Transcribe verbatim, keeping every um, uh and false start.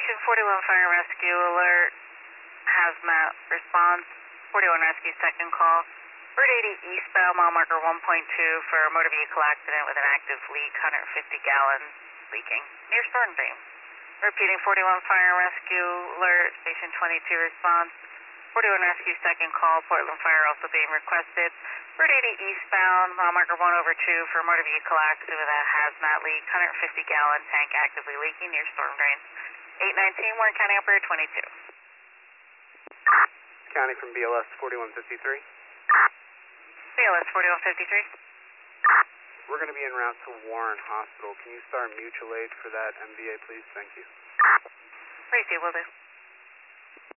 Station forty-one Fire Rescue Alert, hazmat response, forty-one Rescue second call. Route eighty eastbound, mile marker one point two for a motor vehicle accident with an active leak, one hundred fifty gallons leaking, near storm drain. Repeating forty-one Fire Rescue Alert, Station twenty-two response, forty-one Rescue second call, Portland Fire also being requested. Route eighty eastbound, mile marker one over two for a motor vehicle accident with a hazmat leak, one hundred fifty gallon tank actively leaking near storm drain. eight nineteen, Warren County Operator twenty-two. County from B L S forty-one fifty-three. B L S forty-one fifty-three. We're going to be en route to Warren Hospital. Can you start mutual aid for that M V A, please? Thank you. Tracy, will do.